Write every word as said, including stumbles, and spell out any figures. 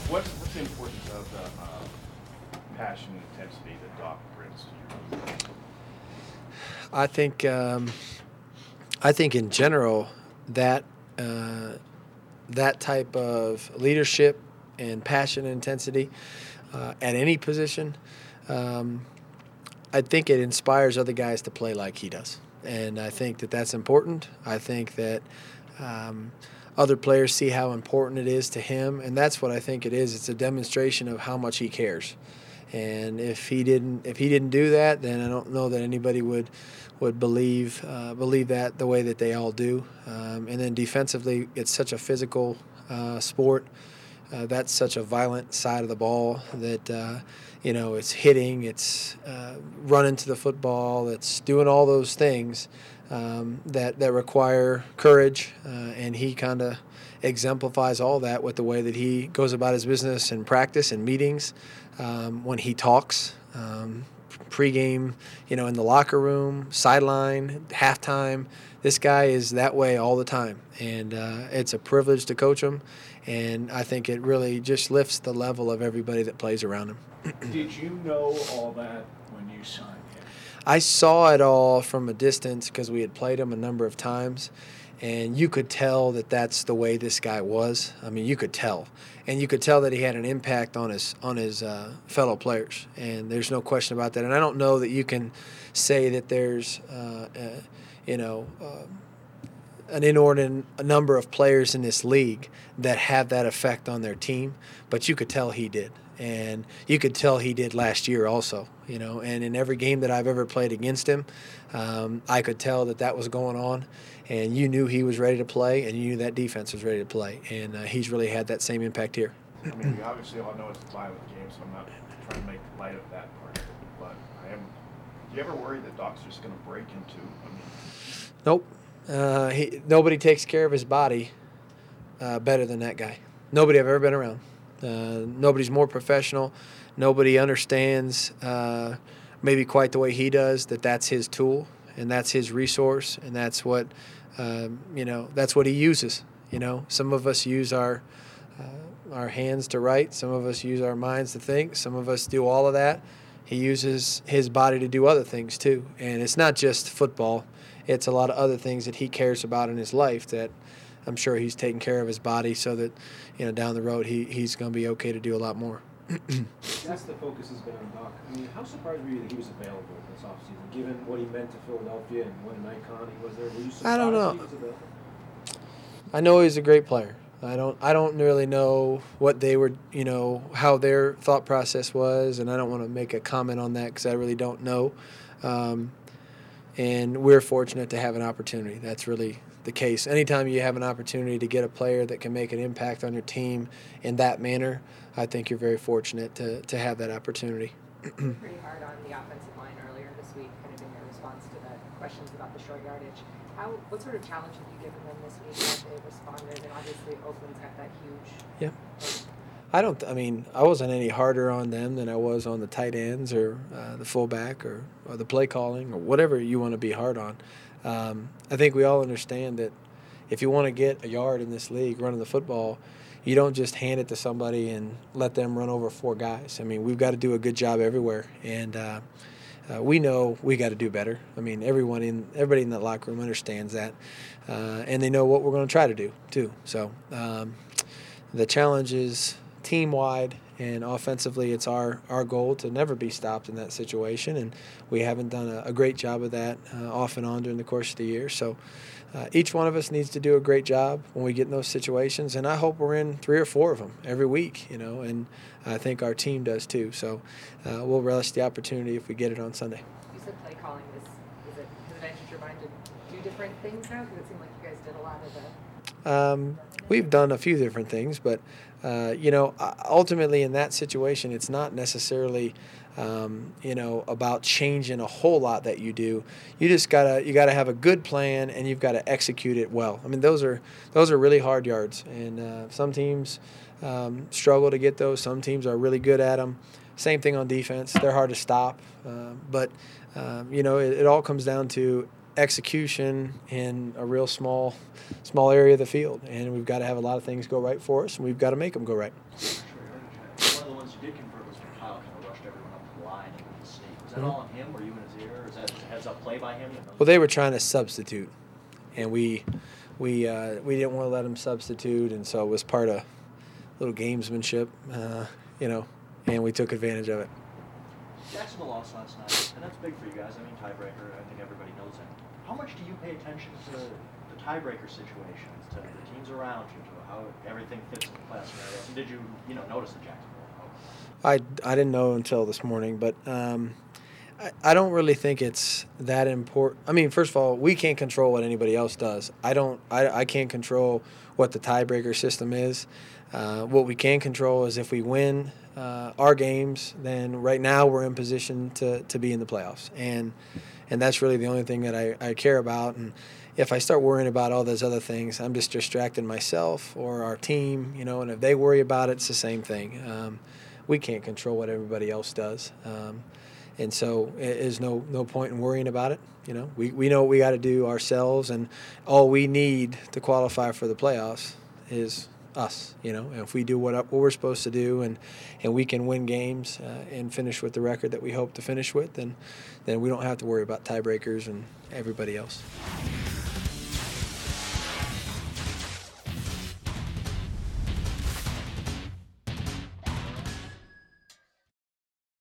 What's, what's the importance of the uh, passion and intensity that Doc brings to your team? I think um, I think in general that uh, that type of leadership and passion and intensity uh, at any position, um, I think it inspires other guys to play like he does, and I think that that's important. I think that. Um, Other players see how important it is to him, and that's what I think it is. It's a demonstration of how much he cares. And if he didn't, if he didn't do that, then I don't know that anybody would would believe uh, believe that the way that they all do. Um, and then defensively, it's such a physical uh, sport. Uh, that's such a violent side of the ball that uh, you know it's hitting, it's uh, running to the football, it's doing all those things um, that that require courage, uh, and he kind of exemplifies all that with the way that he goes about his business in practice and meetings, um, when he talks, um, pregame, you know, in the locker room, sideline, halftime. This guy is that way all the time, and uh, it's a privilege to coach him. And I think it really just lifts the level of everybody that plays around him. Did you know all that when you signed him? I saw it all from a distance because we had played him a number of times, and you could tell that that's the way this guy was. I mean, you could tell, and you could tell that he had an impact on his on his uh, fellow players, and there's no question about that. And I don't know that you can say that there's, uh, uh, you know. Uh, an inordinate number of players in this league that have that effect on their team, but you could tell he did. And you could tell he did last year also, you know, and in every game that I've ever played against him, um, I could tell that that was going on, and you knew he was ready to play, and you knew that defense was ready to play, and uh, he's really had that same impact here. I mean, we obviously all know it's a violent game, so I'm not trying to make light of that part of it, but I am. Do you ever worry that Doc's just going to break into? I mean, nope. Uh, he, nobody takes care of his body uh, better than that guy. Nobody I've ever been around. Uh, nobody's more professional. Nobody understands uh, maybe quite the way he does that that's his tool and that's his resource and that's what um, you know. That's what he uses. You know, some of us use our uh, our hands to write. Some of us use our minds to think. Some of us do all of that. He uses his body to do other things too, and it's not just football. It's a lot of other things that he cares about in his life that I'm sure he's taking care of his body so that, you know, down the road he, he's going to be okay to do a lot more. That's the focus has been on Doc. I mean, how surprised were you that he was available this offseason, given what he meant to Philadelphia and what an icon he was there? Were you surprised I don't know. he was available? I know he's a great player. I don't I don't really know what they were, you know, how their thought process was, and I don't want to make a comment on that because I really don't know. Um, And we're fortunate to have an opportunity. That's really the case. Anytime you have an opportunity to get a player that can make an impact on your team in that manner, I think you're very fortunate to, to have that opportunity. Pretty hard on the offensive line earlier this week, kind of in your response to the questions about the short yardage. How, what sort of challenge have you given them this week as they responded? And obviously Oakland's got that huge. Yeah. I don't. I mean, I wasn't any harder on them than I was on the tight ends or uh, the fullback or, or the play calling or whatever you want to be hard on. Um, I think we all understand that if you want to get a yard in this league running the football, you don't just hand it to somebody and let them run over four guys. I mean, we've got to do a good job everywhere, and uh, uh, we know we got to do better. I mean, everyone in everybody in that locker room understands that, uh, and they know what we're going to try to do too. So um, the challenge is team-wide, and offensively it's our, our goal to never be stopped in that situation, and we haven't done a, a great job of that uh, off and on during the course of the year. So uh, each one of us needs to do a great job when we get in those situations, and I hope we're in three or four of them every week, you know, and I think our team does too. So uh, we'll relish the opportunity if we get it on Sunday. You said play calling is, is it, has it entered your mind to do different things now? Because it seemed like you guys did a lot of the... Um, we've done a few different things, but uh, you know, ultimately in that situation, it's not necessarily, um, you know, about changing a whole lot that you do. You just gotta you gotta have a good plan, and you've got to execute it well. I mean, those are those are really hard yards, and uh, some teams um, struggle to get those. Some teams are really good at them. Same thing on defense; they're hard to stop. Uh, but um, you know, it, it all comes down to execution in a real small small area of the field, and we've got to have a lot of things go right for us, and we've got to make them go right. Was that all on him? Were you in his ear? Or is that a heads-up play by him? Well, they were trying to substitute, and we we uh, we didn't want to let them substitute, and so it was part of little gamesmanship, uh, you know, and we took advantage of it. Jacksonville lost last night, and that's big for you guys. I mean, tiebreaker, I think everybody knows that. How much do you pay attention to the tiebreaker situations, to the teams around you, to how everything fits in the class scenarios? And did you, you know, notice the Jacksonville? I, I didn't know until this morning, but um, I, I don't really think it's that important. I mean, first of all, we can't control what anybody else does. I don't. I, I can't control what the tiebreaker system is. Uh, what we can control is if we win uh, our games, then right now we're in position to, to be in the playoffs, and and that's really the only thing that I, I care about. And if I start worrying about all those other things, I'm just distracting myself or our team, you know. And if they worry about it, it's the same thing. Um, we can't control what everybody else does, um, and so there's no no point in worrying about it. You know, we we know what we got to do ourselves, and all we need to qualify for the playoffs is us, you know, and if we do what, what we're supposed to do and, and we can win games uh, and finish with the record that we hope to finish with, then then we don't have to worry about tiebreakers and everybody else.